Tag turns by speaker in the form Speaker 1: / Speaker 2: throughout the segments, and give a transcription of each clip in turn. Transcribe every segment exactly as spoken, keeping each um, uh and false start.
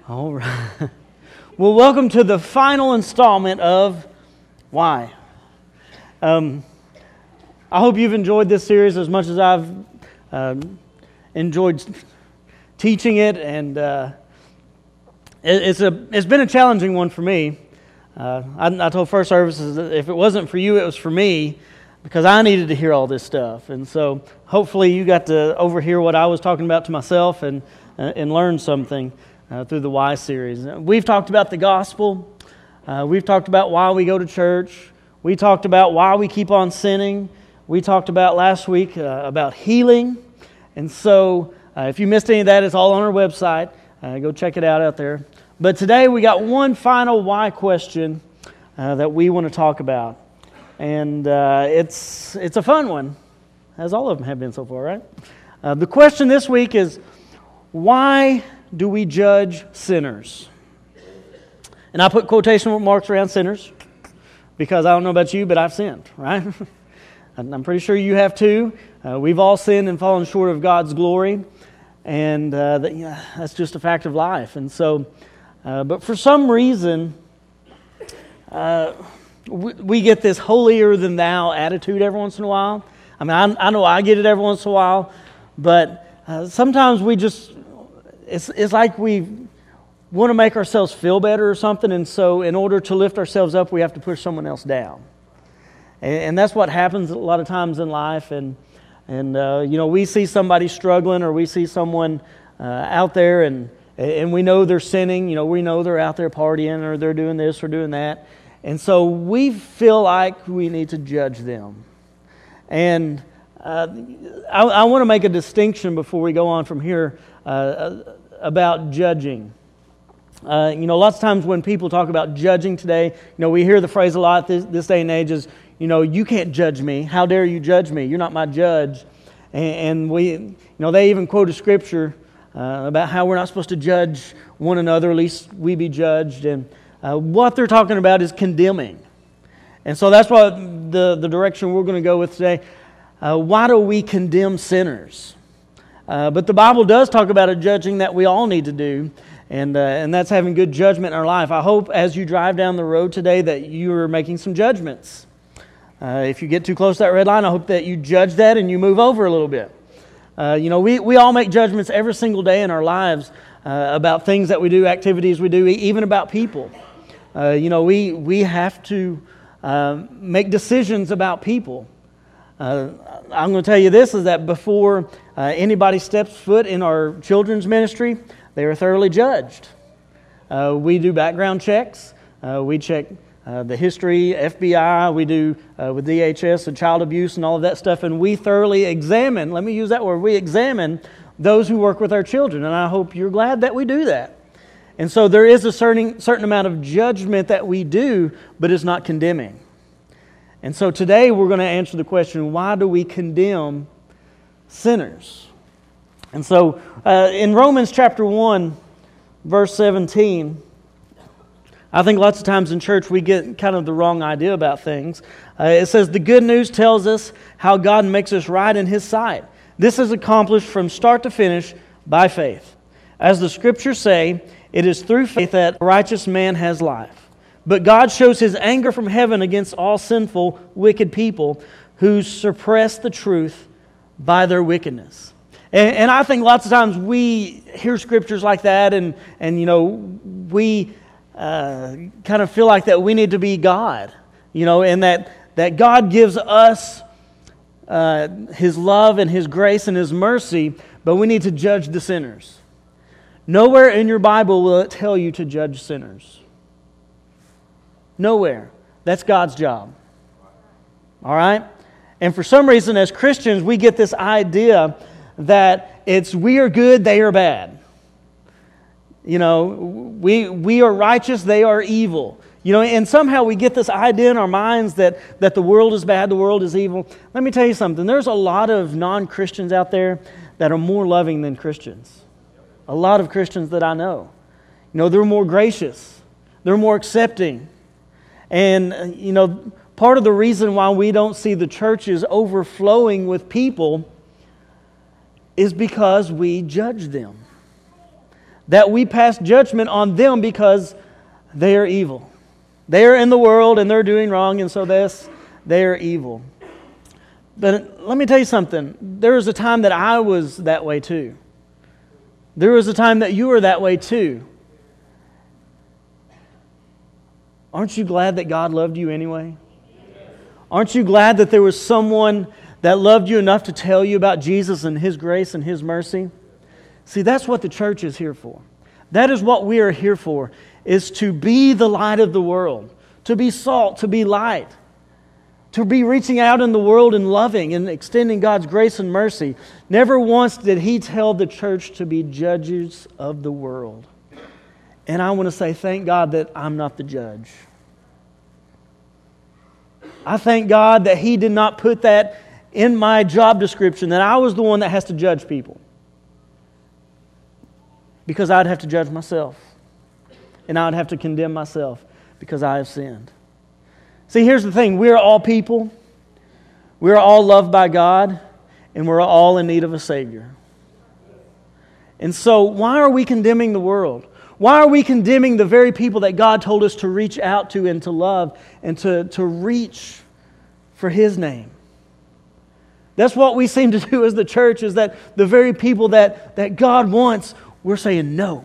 Speaker 1: All right. Well, welcome to the final installment of Why. Um, I hope you've enjoyed this series as much as I've um, enjoyed teaching it, and uh, it, it's a it's been a challenging one for me. Uh, I, I told First Services that if it wasn't for you, it was for me, because I needed to hear all this stuff, and so hopefully you got to overhear what I was talking about to myself and uh, and learn something uh, through the Why series. We've talked about the gospel. Uh, we've talked about why we go to church. We talked about why we keep on sinning. We talked about last week uh, about healing. And so uh, if you missed any of that, it's all on our website. Uh, go check it out out there. But today we got one final why question uh, that we want to talk about. And uh, it's it's a fun one, as all of them have been so far, right? Uh, the question this week is, why do we judge sinners? And I put quotation marks around sinners because I don't know about you, but I've sinned, right? I'm pretty sure you have too. Uh, we've all sinned and fallen short of God's glory, and uh, that, yeah, that's just a fact of life. And so, uh, but for some reason, uh, we, we get this holier than thou attitude every once in a while. I mean, I, I know I get it every once in a while, but uh, sometimes we just, it's it's like we want to make ourselves feel better or something, and so in order to lift ourselves up, we have to push someone else down. And, and that's what happens a lot of times in life, and and uh, you know, we see somebody struggling, or we see someone uh, out there, and and we know they're sinning, you know, we know they're out there partying, or they're doing this or doing that, and so we feel like we need to judge them. And uh, I, I want to make a distinction before we go on from here uh, about judging. Uh, you know, lots of times when people talk about judging today, you know, we hear the phrase a lot this, this day and age is, you know, you can't judge me. How dare you judge me? You're not my judge. And, and we, you know, they even quote a scripture uh, about how we're not supposed to judge one another, at least we be judged. And uh, what they're talking about is condemning. And so that's what the, the direction we're going to go with today. Uh, why do we condemn sinners? Uh, but the Bible does talk about a judging that we all need to do. And uh, and that's having good judgment in our life. I hope as you drive down the road today that you are making some judgments. Uh, if you get too close to that red line, I hope that you judge that and you move over a little bit. Uh, you know, we, we all make judgments every single day in our lives uh, about things that we do, activities we do, even about people. Uh, you know, we, we have to uh, make decisions about people. Uh, I'm going to tell you this, is that before uh, anybody steps foot in our children's ministry, they are thoroughly judged. Uh, we do background checks. Uh, we check uh, the history, F B I. We do uh, with D H S and child abuse and all of that stuff. And we thoroughly examine, let me use that word, we examine those who work with our children. And I hope you're glad that we do that. And so there is a certain, certain amount of judgment that we do, but it's not condemning. And so today we're going to answer the question, why do we condemn sinners? And so uh, in Romans chapter one, verse seventeen, I think lots of times in church we get kind of the wrong idea about things. Uh, it says, the good news tells us how God makes us right in His sight. This is accomplished from start to finish by faith. As the Scriptures say, it is through faith that a righteous man has life. But God shows His anger from heaven against all sinful, wicked people who suppress the truth by their wickedness. And, and I think lots of times we hear scriptures like that, and, and you know, we uh, kind of feel like that we need to be God, you know, and that, that God gives us uh, His love and His grace and His mercy, but we need to judge the sinners. Nowhere in your Bible will it tell you to judge sinners. Nowhere. That's God's job. All right? And for some reason, as Christians, we get this idea that it's we are good, they are bad. You know, we we are righteous, they are evil. You know, and somehow we get this idea in our minds that, that the world is bad, the world is evil. Let me tell you something. There's a lot of non-Christians out there that are more loving than Christians. A lot of Christians that I know. You know, they're more gracious. They're more accepting. And, you know, part of the reason why we don't see the churches overflowing with people is because we judge them. that we pass judgment on them because they are evil. They are in the world and they're doing wrong, and so this, they are evil. But let me tell you something. There was a time that I was that way too. There was a time that you were that way too. Aren't you glad that God loved you anyway? Aren't you glad that there was someone that loved you enough to tell you about Jesus and His grace and His mercy? See, that's what the church is here for. That is what we are here for, is to be the light of the world, to be salt, to be light, to be reaching out in the world and loving and extending God's grace and mercy. Never once did He tell the church to be judges of the world. And I want to say, thank God that I'm not the judge. I thank God that He did not put that in my job description, that I was the one that has to judge people. Because I'd have to judge myself. And I'd have to condemn myself because I have sinned. See, here's the thing. We're all people. We're all loved by God. And we're all in need of a Savior. And so, why are we condemning the world? Why are we condemning the very people that God told us to reach out to and to love and to, to reach for His name? That's what we seem to do as the church, is that the very people that, that God wants, we're saying no.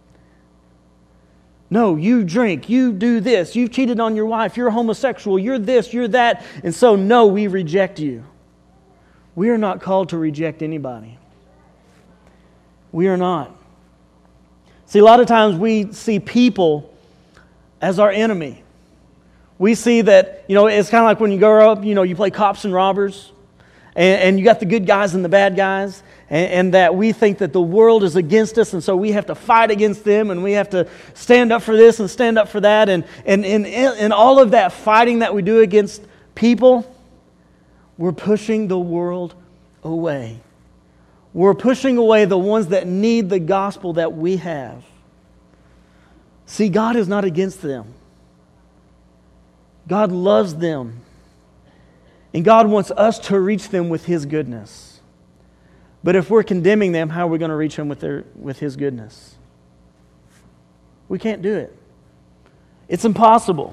Speaker 1: No, you drink, you do this, you've cheated on your wife, you're homosexual, you're this, you're that. And so, no, we reject you. We are not called to reject anybody. We are not. See, a lot of times we see people as our enemy. We see that, you know, it's kind of like when you grow up, you know, you play cops and robbers, and, and you got the good guys and the bad guys, and, and that we think that the world is against us, and so we have to fight against them, and we have to stand up for this and stand up for that, and and and, and all of that fighting that we do against people, we're pushing the world away. We're pushing away the ones that need the gospel that we have. See, God is not against them. God loves them. And God wants us to reach them with His goodness. But if we're condemning them, how are we going to reach them with their, with His goodness? We can't do it. It's impossible.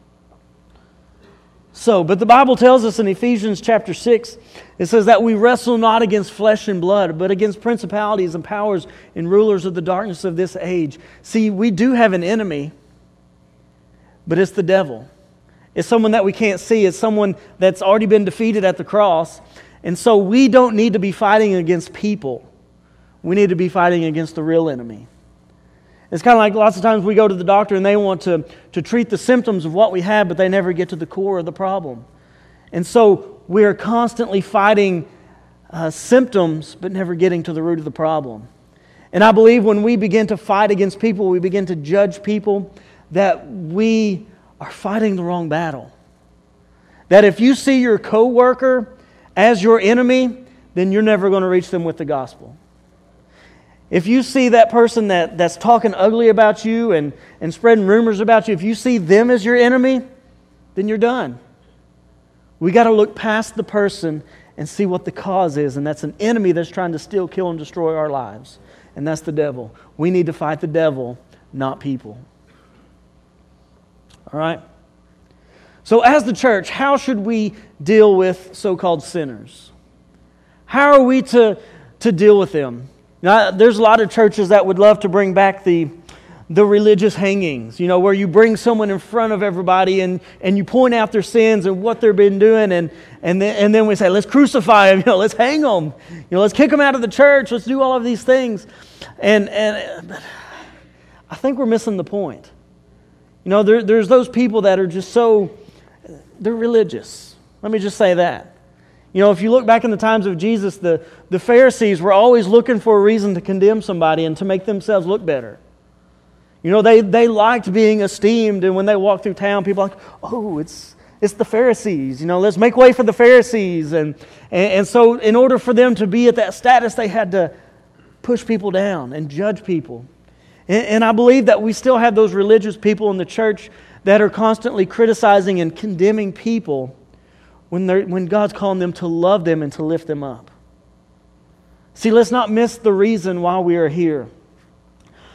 Speaker 1: So, but the Bible tells us in Ephesians chapter six, it says that we wrestle not against flesh and blood, but against principalities and powers and rulers of the darkness of this age. See, we do have an enemy, but it's the devil. It's someone that we can't see. It's someone that's already been defeated at the cross. And so we don't need to be fighting against people. We need to be fighting against the real enemy. It's kind of like lots of times we go to the doctor and they want to, to treat the symptoms of what we have, but they never get to the core of the problem. And so we are constantly fighting uh, symptoms, but never getting to the root of the problem. And I believe when we begin to fight against people, we begin to judge people, that we are fighting the wrong battle. That if you see your coworker as your enemy, then you're never going to reach them with the gospel. If you see that person that, that's talking ugly about you and, and spreading rumors about you, if you see them as your enemy, then you're done. We got to look past the person and see what the cause is, and that's an enemy that's trying to steal, kill, and destroy our lives. And that's the devil. We need to fight the devil, not people. All right? So as the church, how should we deal with so-called sinners? How are we to, to deal with them? Now, there's a lot of churches that would love to bring back the, the religious hangings, you know, where you bring someone in front of everybody and, and you point out their sins and what they've been doing, and and then, and then we say, let's crucify them, you know, let's hang them, you know, let's kick them out of the church, let's do all of these things. And, and I think we're missing the point. You know, there, there's those people that are just so, they're religious. Let me just say that. You know, if you look back in the times of Jesus, the, the Pharisees were always looking for a reason to condemn somebody and to make themselves look better. You know, they, they liked being esteemed, and when they walked through town, people were like, oh, it's it's the Pharisees. You know, let's make way for the Pharisees. And, and, and so in order for them to be at that status, they had to push people down and judge people. And, and I believe that we still have those religious people in the church that are constantly criticizing and condemning people when they're, when God's calling them to love them and to lift them up. See, let's not miss the reason why we are here.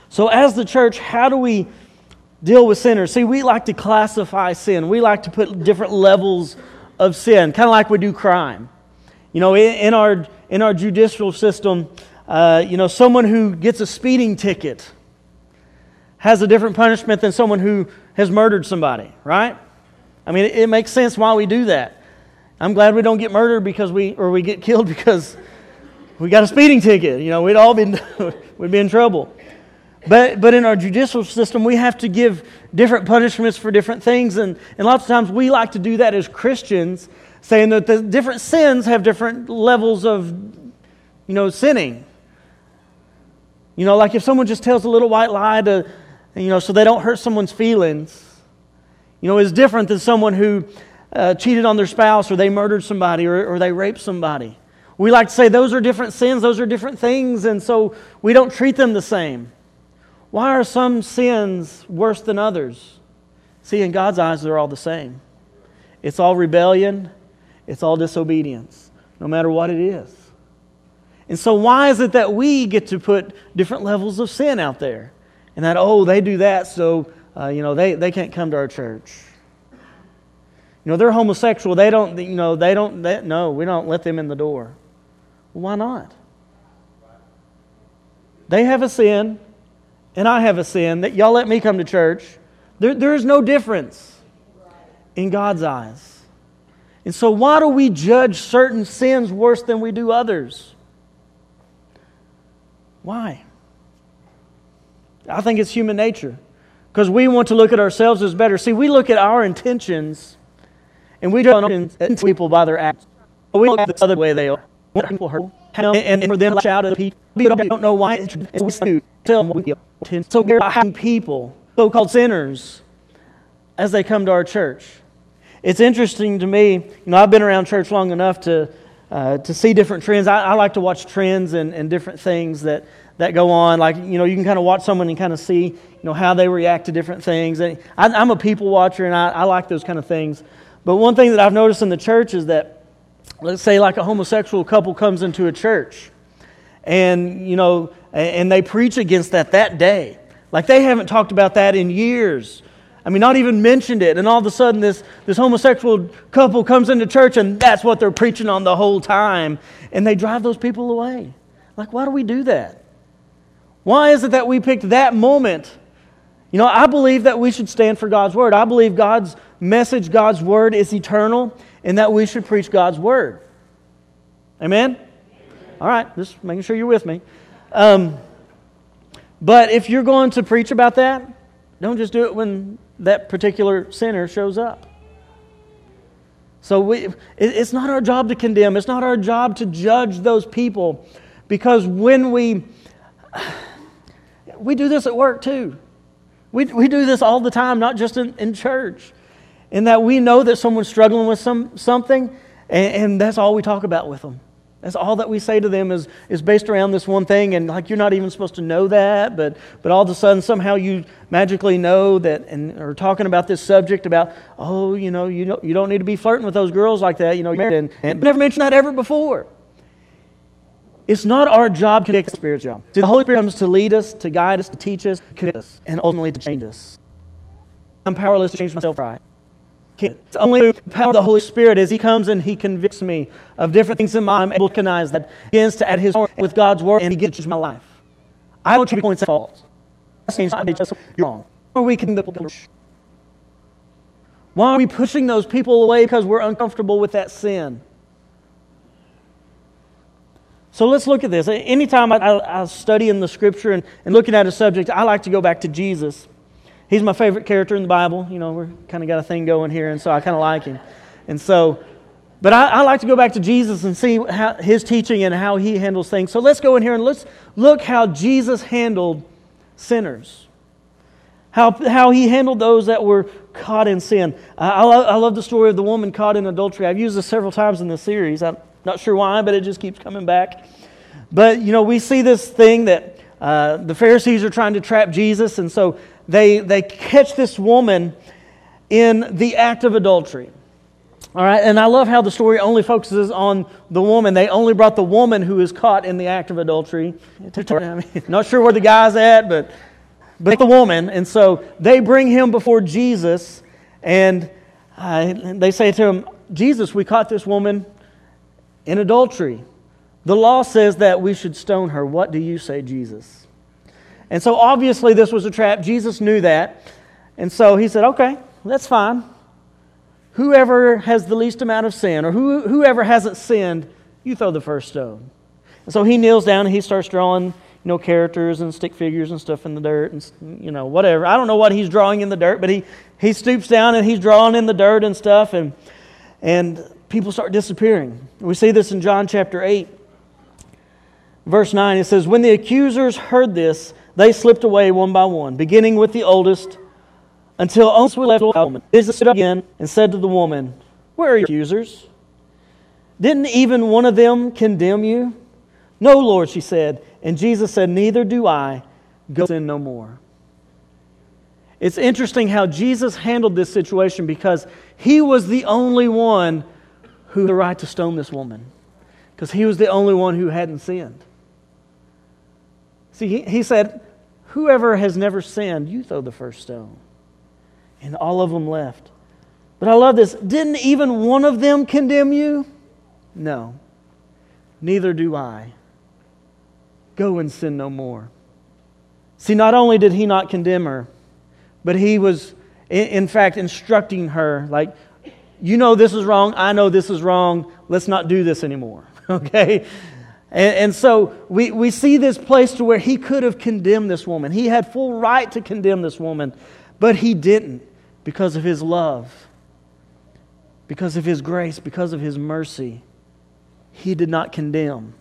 Speaker 1: So as the church, how do we deal with sinners? See, we like to classify sin. We like to put different levels of sin, kind of like we do crime. You know, in, in our in our judicial system, uh, you know, someone who gets a speeding ticket has a different punishment than someone who has murdered somebody, right? I mean, it, it makes sense why we do that. I'm glad we don't get murdered because we or we get killed because we got a speeding ticket. You know, we'd all be we'd be in trouble. But but in our judicial system, we have to give different punishments for different things, and, and lots of times we like to do that as Christians, saying that the different sins have different levels of, you know, sinning. You know, like if someone just tells a little white lie to, you know, so they don't hurt someone's feelings, you know, is different than someone who uh, cheated on their spouse, or they murdered somebody, or, or they raped somebody. We like to say those are different sins, those are different things, and so we don't treat them the same. Why are some sins worse than others? See, in God's eyes, they're all the same. It's all rebellion. It's all disobedience, no matter what it is. And so why is it that we get to put different levels of sin out there? And that, oh, they do that, so, uh, you know, they, they can't come to our church. You know, they're homosexual. They don't, you know, they don't, they, no, we don't let them in the door. Well, why not? They have a sin, and I have a sin, that y'all let me come to church. There, there is no difference in God's eyes. And so why do we judge certain sins worse than we do others? Why? I think it's human nature. Because we want to look at ourselves as better. See, we look at our intentions, and we don't judge people by their acts. We look at the other way they are. People hurt, and for them to shout at people, we don't know why. It's we tell them we so we're behind people, so-called sinners, as they come to our church. It's interesting to me. You know, I've been around church long enough to uh, to see different trends. I, I like to watch trends and, and different things that, that go on. Like, you know, you can kind of watch someone and kind of see, you know, how they react to different things. And I, I'm a people watcher, and I, I like those kind of things. But one thing that I've noticed in the church is that, let's say like a homosexual couple comes into a church, and, you know, and they preach against that that day. Like they haven't talked about that in years. I mean, not even mentioned it. And all of a sudden this, this homosexual couple comes into church, and that's what they're preaching on the whole time. And they drive those people away. Like, why do we do that? Why is it that we picked that moment? You know, I believe that we should stand for God's Word. I believe God's message, God's Word is eternal, and that we should preach God's Word. Amen? All right, just making sure you're with me. Um, but if you're going to preach about that, don't just do it when that particular sinner shows up. So we, it, it's not our job to condemn. It's not our job to judge those people, because when we we do this at work too. We we do this all the time, not just in, in church. In that we know that someone's struggling with some something, and, and that's all we talk about with them. That's all that we say to them is, is based around this one thing, and like you're not even supposed to know that, but but all of a sudden somehow you magically know that, and are talking about this subject about, oh, you know, you don't you don't need to be flirting with those girls like that, you know, and, and never mentioned that ever before. It's not our job to make the Spirit's job. The Holy Spirit comes to lead us, to guide us, to teach us, to convict us, and ultimately to change us. I'm powerless to change myself right. It's only through the power of the Holy Spirit, as He comes and He convicts me of different things in my life, I'm able to recognize that He begins to add His power with God's Word, and He gets to change my life. I don't change points at fault. You're wrong. Why are we can Why are we pushing those people away because we're uncomfortable with that sin? So let's look at this. Anytime I, I, I study in the Scripture and, and looking at a subject, I like to go back to Jesus. He's my favorite character in the Bible. You know, we're kind of got a thing going here, and so I kind of like him. And so, but I, I like to go back to Jesus and see how, His teaching and how He handles things. So let's go in here and let's look how Jesus handled sinners. How, how He handled those that were caught in sin. I, I, love, I love the story of the woman caught in adultery. I've used this several times in this series. I'm not sure why, but it just keeps coming back. But, you know, we see this thing that uh, the Pharisees are trying to trap Jesus, and so They they catch this woman in the act of adultery. All right, and I love how the story only focuses on the woman. They only brought the woman who is caught in the act of adultery. I mean, not sure where the guy's at, but but the woman. And so they bring him before Jesus, and uh, they say to him, Jesus, we caught this woman in adultery. The law says that we should stone her. What do you say, Jesus? And so obviously this was a trap. Jesus knew that. And so he said, okay, that's fine. Whoever has the least amount of sin, or who, whoever hasn't sinned, you throw the first stone. And so he kneels down and he starts drawing, you know, characters and stick figures and stuff in the dirt and, you know, whatever. I don't know what he's drawing in the dirt, but he, he stoops down and he's drawing in the dirt and stuff, and and people start disappearing. We see this in John chapter eight, verse nine. It says, when the accusers heard this, they slipped away one by one, beginning with the oldest, until only we left the woman. Jesus stood up again and said to the woman, where are your accusers? Didn't even one of them condemn you? No, Lord, she said. And Jesus said, neither do I. Go sin no more. It's interesting how Jesus handled this situation, because he was the only one who had the right to stone this woman, because he was the only one who hadn't sinned. See, he, he said, whoever has never sinned, you throw the first stone. And all of them left. But I love this. Didn't even one of them condemn you? No. Neither do I. Go and sin no more. See, not only did he not condemn her, but he was, in fact, instructing her, like, you know this is wrong, I know this is wrong, let's not do this anymore. Okay? And, and so we, we see this place to where he could have condemned this woman. He had full right to condemn this woman, but he didn't, because of his love, because of his grace, because of his mercy. He did not condemn.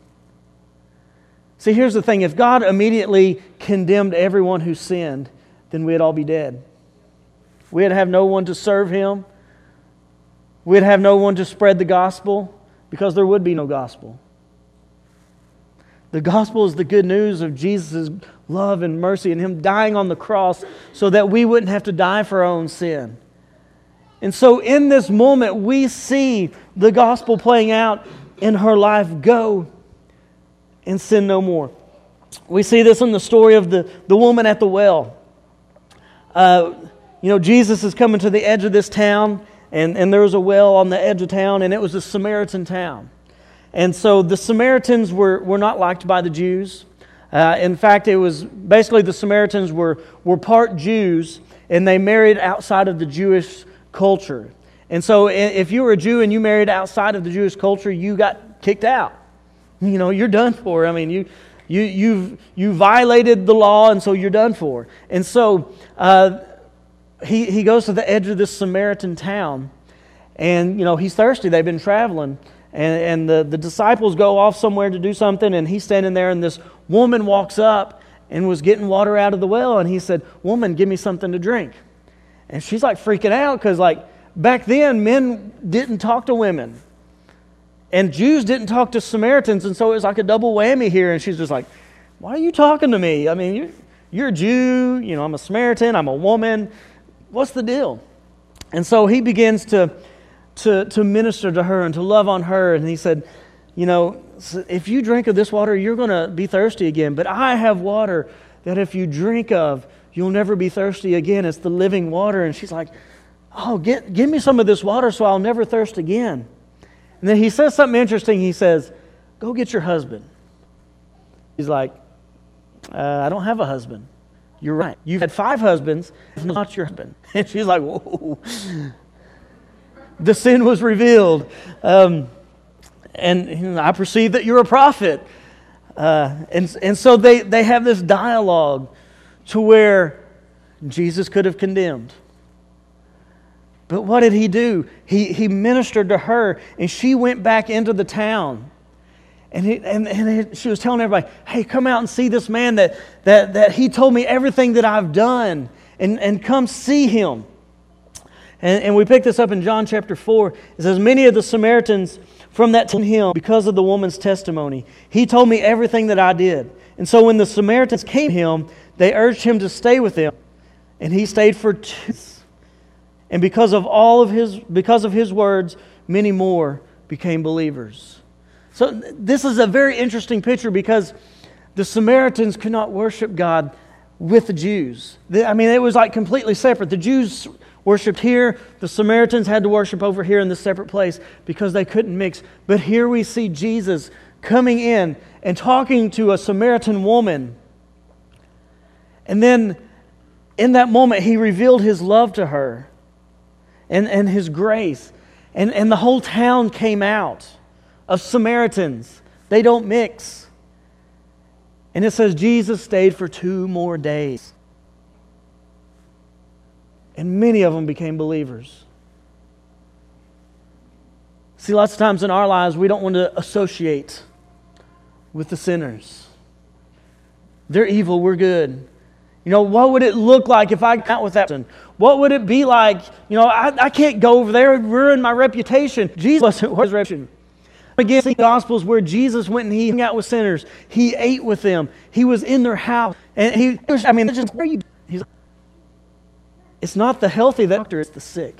Speaker 1: See, here's the thing. If God immediately condemned everyone who sinned, then we'd all be dead. We'd have no one to serve Him. We'd have no one to spread the gospel, because there would be no gospel. The gospel is the good news of Jesus' love and mercy and Him dying on the cross so that we wouldn't have to die for our own sin. And so in this moment, we see the gospel playing out in her life. Go and sin no more. We see this in the story of the, the woman at the well. Uh, you know, Jesus is coming to the edge of this town, and, and there was a well on the edge of town, and it was a Samaritan town. And so the Samaritans were, were not liked by the Jews. Uh, in fact, it was basically the Samaritans were, were part Jews, and they married outside of the Jewish culture. And so if you were a Jew and you married outside of the Jewish culture, you got kicked out. You know, you're done for. I mean, you you you've you violated the law, and so you're done for. And so uh, he he goes to the edge of this Samaritan town, and you know he's thirsty. They've been traveling, and and the the disciples go off somewhere to do something, and he's standing there, and this woman walks up and was getting water out of the well, and he said, "Woman, give me something to drink." And she's like freaking out, because like back then men didn't talk to women. And Jews didn't talk to Samaritans, and so it was like a double whammy here. And she's just like, why are you talking to me? I mean, you're, you're a Jew, you know, I'm a Samaritan, I'm a woman. What's the deal? And so he begins to, to, to minister to her and to love on her. And he said, you know, if you drink of this water, you're going to be thirsty again. But I have water that if you drink of, you'll never be thirsty again. It's the living water. And she's like, oh, get, give me some of this water so I'll never thirst again. And then he says something interesting. He says, go get your husband. He's like, uh, I don't have a husband. You're right. You've had five husbands. It's not your husband. And she's like, whoa. The sin was revealed. Um, and I perceive that you're a prophet. Uh, and, and so they, they have this dialogue to where Jesus could have condemned. But what did he do? He he ministered to her, and she went back into the town. And he, and, and she was telling everybody, hey, come out and see this man that, that, that he told me everything that I've done. And, and come see him. And, and we pick this up in John chapter four. It says, many of the Samaritans from that told him because of the woman's testimony. He told me everything that I did. And so when the Samaritans came to him, they urged him to stay with them. And he stayed for two days. And because of all of his, because of his words, many more became believers. So this is a very interesting picture, because the Samaritans could not worship God with the Jews. I mean, it was like completely separate. The Jews worshipped here. The Samaritans had to worship over here in this separate place because they couldn't mix. But here we see Jesus coming in and talking to a Samaritan woman. And then in that moment, He revealed His love to her and, and His grace. And, and the whole town came out of Samaritans. They don't mix. And it says Jesus stayed for two more days. And many of them became believers. See, lots of times in our lives, we don't want to associate with the sinners. They're evil, we're good. You know, what would it look like if I got out with that person? What would it be like? You know, I, I can't go over there and ruin my reputation. Jesus wasn't his reputation. Again, the Gospels where Jesus went and He hung out with sinners. He ate with them. He was in their house. And He, I mean, just, where are you? He's, it's not the healthy that doctor, it's the sick.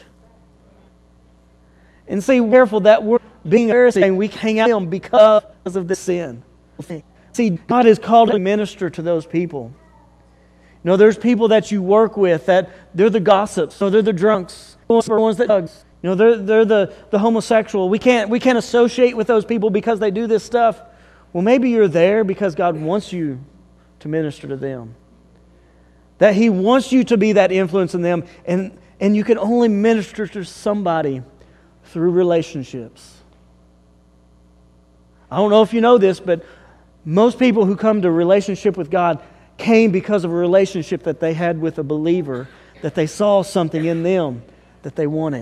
Speaker 1: And see, careful that we're being Pharisee, we hang out with them because of this sin. See, God has called to minister to those people. You know, there's people that you work with that they're the gossips, or they're the drunks, or the ones that thugs. You know, they're they're the, the homosexual. We can't we can't associate with those people because they do this stuff. Well, maybe you're there because God wants you to minister to them. That He wants you to be that influence in them, and, and you can only minister to somebody through relationships. I don't know if you know this, but most people who come to relationship with God came because of a relationship that they had with a believer, that they saw something in them that they wanted.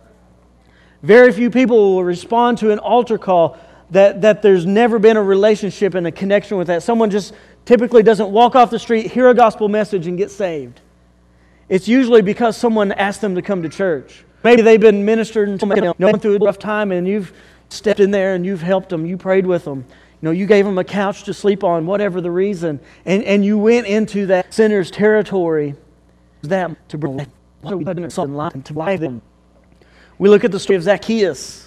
Speaker 1: Very few people will respond to an altar call that, that there's never been a relationship and a connection with that. Someone just typically doesn't walk off the street, hear a gospel message, and get saved. It's usually because someone asked them to come to church. Maybe they've been ministered and going through a rough time, and you've stepped in there and you've helped them, you prayed with them. You know, you gave them a couch to sleep on, whatever the reason, and, and you went into that sinner's territory. That to bring what we done in life and to life them. We look at the story of Zacchaeus.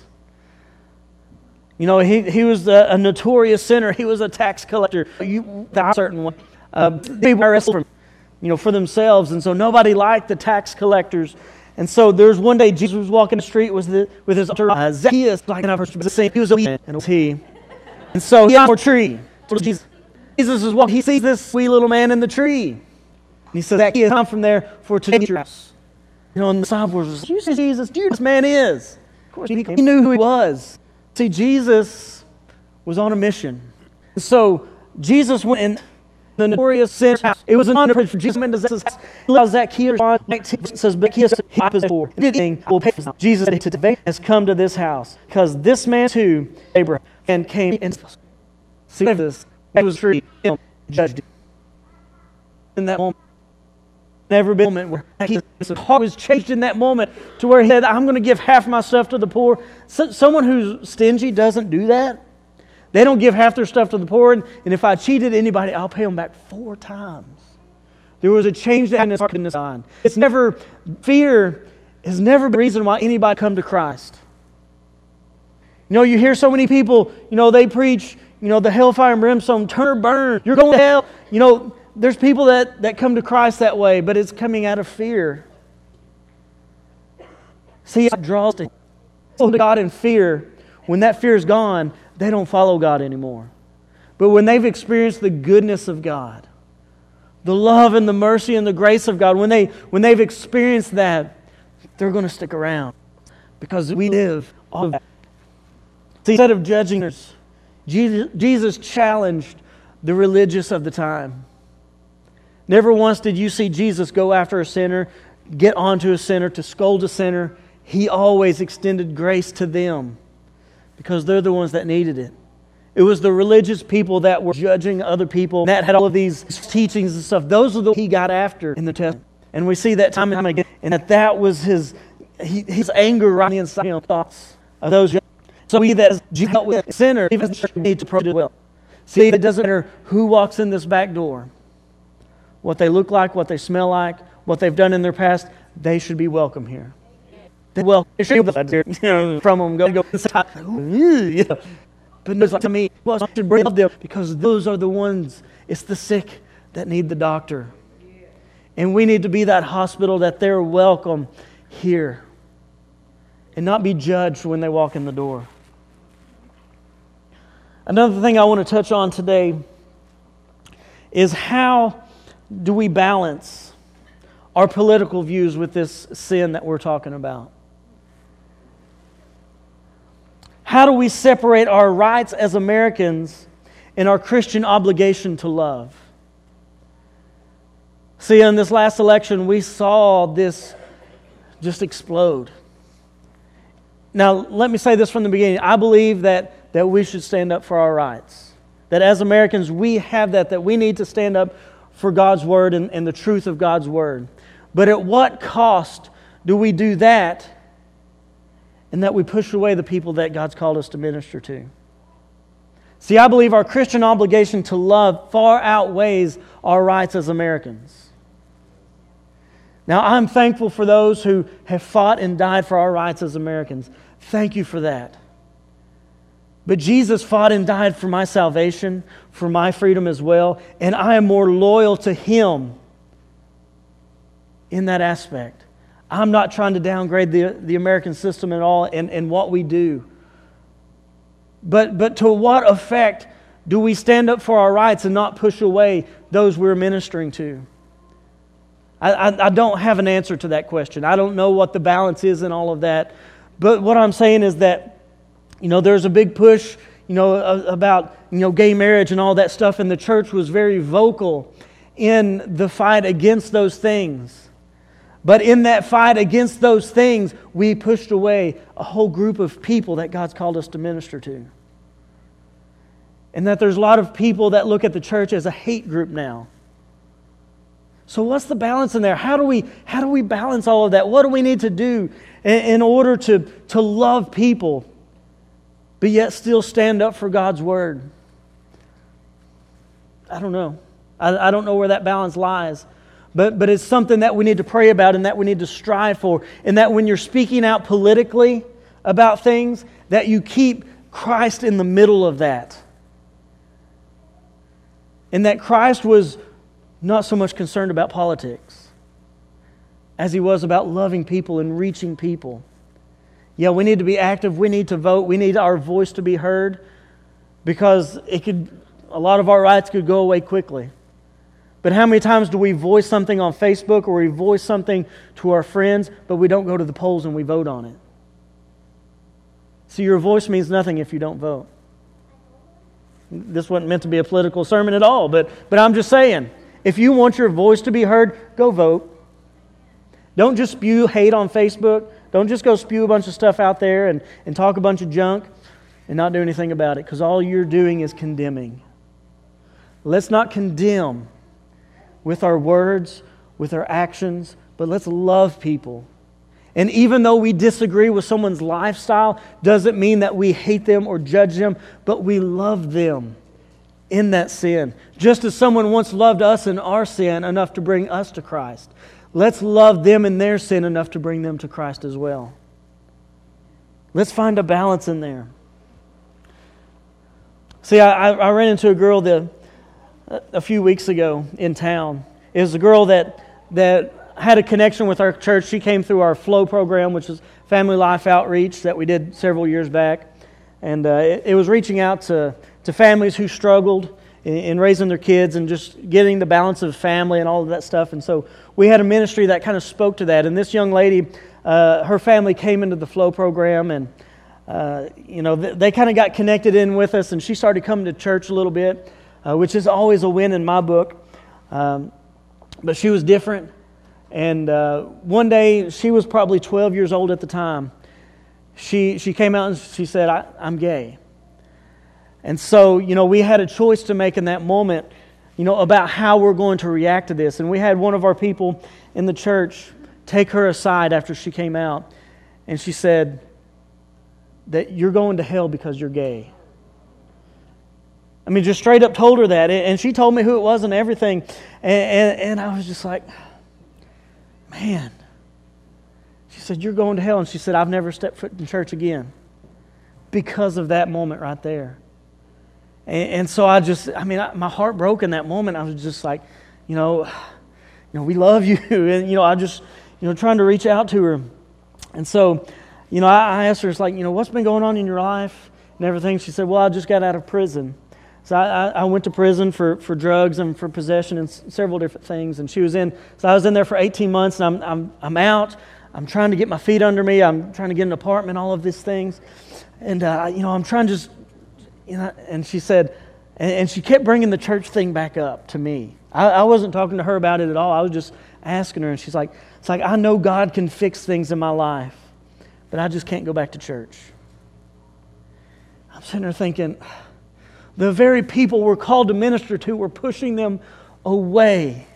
Speaker 1: You know, he, he was a, a notorious sinner. He was a tax collector. You, a certain one. Uh, people are for, you know, for themselves, and so nobody liked the tax collectors. And so there was one day Jesus was walking the street with the, with his uh, Zacchaeus, like I've heard the same. He was a man, and it was he. And so he on a tree. Jesus, Jesus is walking. He sees this wee little man in the tree, and he says, "Zacchaeus, come from there for to your house." You know, and the disciples was, "You see, Jesus, do you know who this man is?" Of course, he, he knew who he was. See, Jesus was on a mission. And so Jesus went in the notorious sinner's house. It was an honor for Jesus went to Zacchaeus' house. He allows Zacchaeus nineteen says, "Zacchaeus, he is poor. Anything will pay for this." Jesus said, "Today has come to this house because this man too, Abraham, and came in." See this. It was true. Him judged in that moment. Never been a moment where his heart was changed in that moment to where he said, "I'm going to give half my stuff to the poor." So, someone who's stingy doesn't do that. They don't give half their stuff to the poor, and, and if I cheated anybody, I'll pay them back four times. There was a change in his heart in this mind. It's never, fear has never been the reason why anybody come to Christ. You know, you hear so many people, you know, they preach, you know, the hellfire and brimstone, turn or burn, you're going to hell. You know, there's people that, that come to Christ that way, but it's coming out of fear. See, it draws to God in fear. When that fear is gone, they don't follow God anymore. But when they've experienced the goodness of God, the love and the mercy and the grace of God, when, they, when they've experienced that, they're going to stick around. Because we live all of that. See, instead of judging others, Jesus, Jesus challenged the religious of the time. Never once did you see Jesus go after a sinner, get onto a sinner, to scold a sinner. He always extended grace to them because they're the ones that needed it. It was the religious people that were judging other people that had all of these teachings and stuff. Those are the He got after in the Testament. And we see that time and time again. And that that was His, he, his anger right on the inside of thoughts of those. So we that Jesus dealt with a sinner, even need to pray as well. See, it doesn't matter who walks in this back door. What they look like, what they smell like, what they've done in their past, they should be welcome here. They well, they should be you know, from them go go inside. Yeah. But it's like to me, well, I should bring them because those are the ones. It's the sick that need the doctor. And we need to be that hospital that they're welcome here and not be judged when they walk in the door. Another thing I want to touch on today is how do we balance our political views with this sin that we're talking about? How do we separate our rights as Americans and our Christian obligation to love? See, in this last election, we saw this just explode. Now, let me say this from the beginning. I believe that, that we should stand up for our rights. That as Americans, we have that, that we need to stand up for God's Word and, and the truth of God's Word. But at what cost do we do that, and that we push away the people that God's called us to minister to? See, I believe our Christian obligation to love far outweighs our rights as Americans. Now, I'm thankful for those who have fought and died for our rights as Americans. Thank you for that. But Jesus fought and died for my salvation, for my freedom as well, and I am more loyal to Him in that aspect. I'm not trying to downgrade the, the American system at all and, and what we do. But, but to what effect do we stand up for our rights and not push away those we're ministering to? I, I, I don't have an answer to that question. I don't know what the balance is in all of that. But what I'm saying is that, you know, there's a big push, you know, about, you know, gay marriage and all that stuff, and the church was very vocal in the fight against those things. But in that fight against those things, we pushed away a whole group of people that God's called us to minister to. And that there's a lot of people that look at the church as a hate group now. So what's the balance in there? How do we how do we balance all of that? What do we need to do in, in order to, to love people, but yet still stand up for God's Word? I don't know. I, I don't know where that balance lies. But, but it's something that we need to pray about and that we need to strive for. And that when you're speaking out politically about things, that you keep Christ in the middle of that. And that Christ was not so much concerned about politics as He was about loving people and reaching people. Yeah, we need to be active. We need to vote. We need our voice to be heard, because it could, a lot of our rights could go away quickly. But how many times do we voice something on Facebook or we voice something to our friends, but we don't go to the polls and we vote on it? So your voice means nothing if you don't vote. This wasn't meant to be a political sermon at all, but, but I'm just saying, if you want your voice to be heard, go vote. Don't just spew hate on Facebook. Don't just go spew a bunch of stuff out there and, and talk a bunch of junk and not do anything about it, because all you're doing is condemning. Let's not condemn with our words, with our actions, but let's love people. And even though we disagree with someone's lifestyle, doesn't mean that we hate them or judge them, but we love them in that sin. Just as someone once loved us in our sin enough to bring us to Christ, let's love them in their sin enough to bring them to Christ as well. Let's find a balance in there. See, I, I ran into a girl that, a few weeks ago in town. It was a girl that that had a connection with our church. She came through our FLOW program, which is Family Life Outreach that we did several years back. And uh, it, it was reaching out to, to families who struggled in, in raising their kids and just getting the balance of family and all of that stuff. And so we had a ministry that kind of spoke to that. And this young lady, uh, her family came into the FLOW program, and uh, you know they, they kind of got connected in with us, and she started coming to church a little bit, uh, which is always a win in my book. Um, but she was different. And uh, one day, she was probably twelve years old at the time. She she came out and she said, I, I'm gay. And so, you know, we had a choice to make in that moment, you know, about how we're going to react to this. And we had one of our people in the church take her aside after she came out. And she said that you're going to hell because you're gay. I mean, just straight up told her that. And she told me who it was and everything. And, and, and I was just like, man. She said, you're going to hell. And she said, I've never stepped foot in church again because of that moment right there. And, and so I just, I mean, I, my heart broke in that moment. I was just like, you know, you you know, we love you. And, you know, I just, you know, trying to reach out to her. And so, you know, I, I asked her, it's like, you know, what's been going on in your life and everything? She said, well, I just got out of prison. So I, I went to prison for, for drugs and for possession and s- several different things. And she was in, so I was in there for eighteen months, and I'm I'm I'm out. I'm trying to get my feet under me. I'm trying to get an apartment, all of these things. And, uh, you know, I'm trying to just, you know, and she said, and, and she kept bringing the church thing back up to me. I, I wasn't talking to her about it at all. I was just asking her, and she's like, it's like, I know God can fix things in my life, but I just can't go back to church. I'm sitting there thinking, the very people we're called to minister to, we're pushing them away.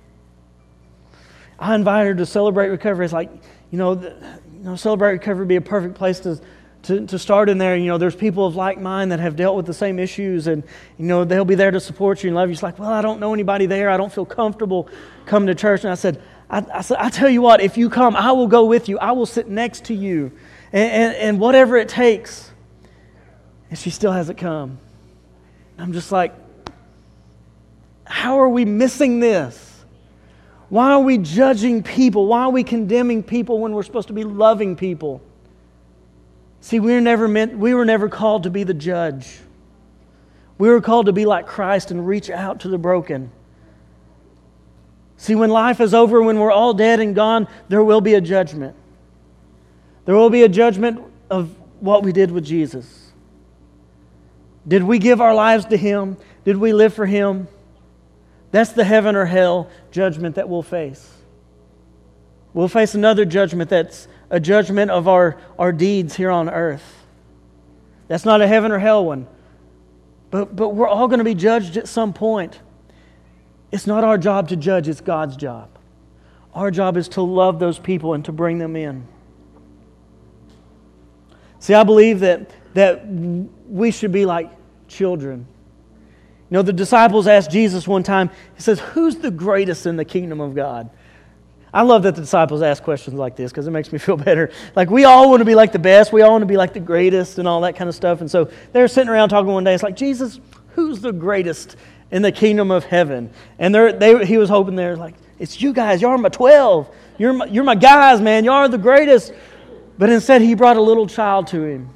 Speaker 1: I invited her to Celebrate Recovery. It's like, you know, the, you know, Celebrate Recovery would be a perfect place to, to, to start in there. You know, there's people of like mind that have dealt with the same issues, and, you know, they'll be there to support you and love you. It's like, well, I don't know anybody there. I don't feel comfortable coming to church. And I said, I, I said, I tell you what, if you come, I will go with you. I will sit next to you, and, and, and whatever it takes. And she still hasn't come. I'm just like, how are we missing this? Why are we judging people? Why are we condemning people when we're supposed to be loving people? See, we were never meant, we were never called to be the judge. We were called to be like Christ and reach out to the broken. See, when life is over, when we're all dead and gone, there will be a judgment. There will be a judgment of what we did with Jesus. Did we give our lives to Him? Did we live for Him? That's the heaven or hell judgment that we'll face. We'll face another judgment that's a judgment of our, our deeds here on earth. That's not a heaven or hell one. But, but we're all going to be judged at some point. It's not our job to judge, it's God's job. Our job is to love those people and to bring them in. See, I believe that, that we should be like children. You know, the disciples asked Jesus one time, He says, who's the greatest in the kingdom of God? I love that the disciples ask questions like this because it makes me feel better. Like, we all want to be like the best. We all want to be like the greatest and all that kind of stuff. And so they're sitting around talking one day. It's like, Jesus, who's the greatest in the kingdom of heaven? And they're, they, he was hoping they're like, it's you guys. Y'all are my twelve. You're my, you're my guys, man. Y'all are the greatest. But instead, He brought a little child to Him.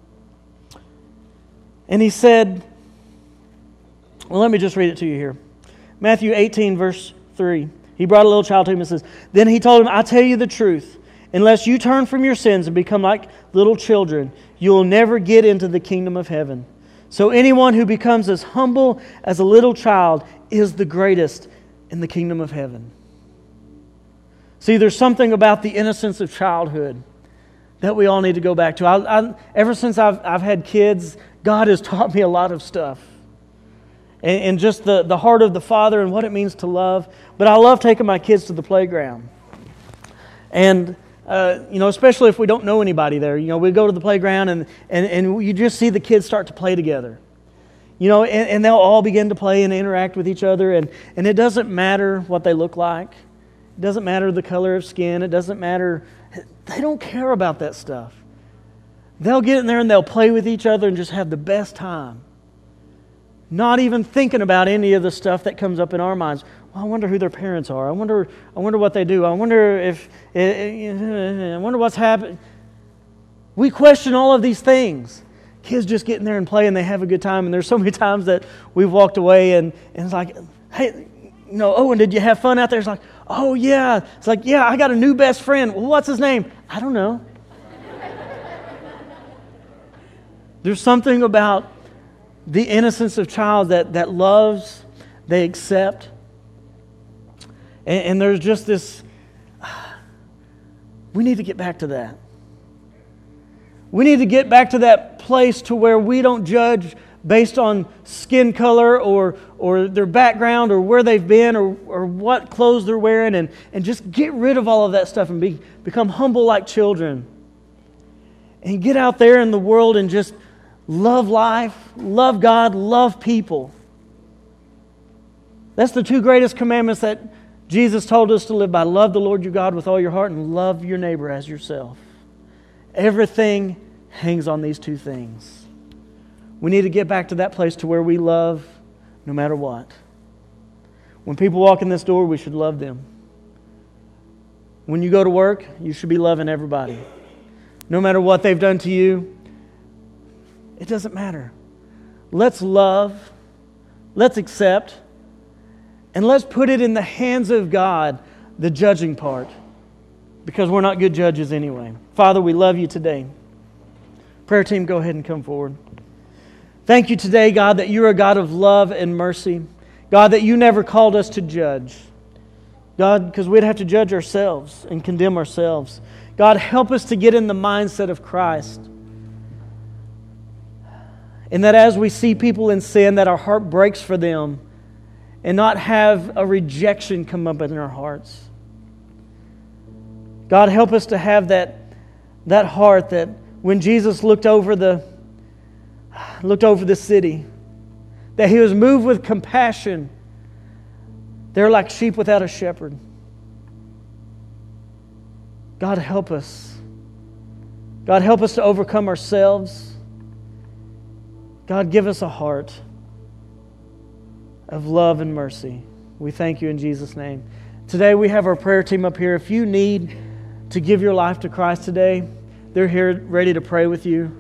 Speaker 1: And He said, well, let me just read it to you here. Matthew eighteen, verse three. He brought a little child to Him and says, then He told him, I tell you the truth. Unless you turn from your sins and become like little children, you will never get into the kingdom of heaven. So anyone who becomes as humble as a little child is the greatest in the kingdom of heaven. See, there's something about the innocence of childhood that we all need to go back to. I, I, ever since I've, I've had kids, God has taught me a lot of stuff. And, and just the, the heart of the Father and what it means to love. But I love taking my kids to the playground. And, uh, you know, especially if we don't know anybody there. You know, we go to the playground and, and, and you just see the kids start to play together. You know, and, and they'll all begin to play and interact with each other. And, and it doesn't matter what they look like. It doesn't matter the color of skin. It doesn't matter. They don't care about that stuff. They'll get in there and they'll play with each other and just have the best time. Not even thinking about any of the stuff that comes up in our minds. Well, I wonder who their parents are. I wonder I wonder what they do. I wonder if I wonder what's happening. We question all of these things. Kids just get in there and play and they have a good time. And there's so many times that we've walked away and, and it's like, hey, you know, oh, and did you have fun out there? It's like, oh, yeah. It's like, yeah, I got a new best friend. Well, what's his name? I don't know. There's something about the innocence of child that, that loves, they accept. And, and there's just this, we need to get back to that. We need to get back to that place to where we don't judge based on skin color or or their background or where they've been or, or what clothes they're wearing, and, and just get rid of all of that stuff and be, become humble like children. And get out there in the world and just love life, love God, love people. That's the two greatest commandments that Jesus told us to live by. Love the Lord your God with all your heart and love your neighbor as yourself. Everything hangs on these two things. We need to get back to that place to where we love no matter what. When people walk in this door, we should love them. When you go to work, you should be loving everybody. No matter what they've done to you, it doesn't matter. Let's love, let's accept, and let's put it in the hands of God, the judging part, because we're not good judges anyway. Father, we love you today. Prayer team, go ahead and come forward. Thank you today, God, that you're a God of love and mercy. God, that you never called us to judge. God, because we'd have to judge ourselves and condemn ourselves. God, help us to get in the mindset of Christ. And that as we see people in sin, that our heart breaks for them and not have a rejection come up in our hearts. God, help us to have that, that heart that when Jesus looked over the looked over the city, that He was moved with compassion. They're like sheep without a shepherd. God, help us. God, help us to overcome ourselves. God, give us a heart of love and mercy. We thank you in Jesus' name. Today we have our prayer team up here. If you need to give your life to Christ today, they're here ready to pray with you.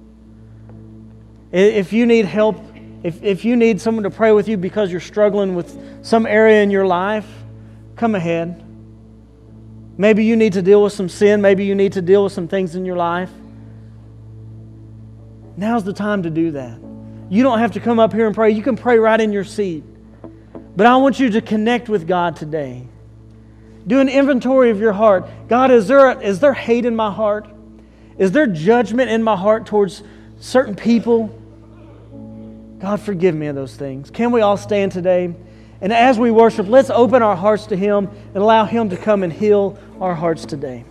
Speaker 1: If you need help, if, if you need someone to pray with you because you're struggling with some area in your life, come ahead. Maybe you need to deal with some sin. Maybe you need to deal with some things in your life. Now's the time to do that. You don't have to come up here and pray. You can pray right in your seat. But I want you to connect with God today. Do an inventory of your heart. God, is there, is there hate in my heart? Is there judgment in my heart towards certain people? God, forgive me of those things. Can we all stand today? And as we worship, let's open our hearts to Him and allow Him to come and heal our hearts today.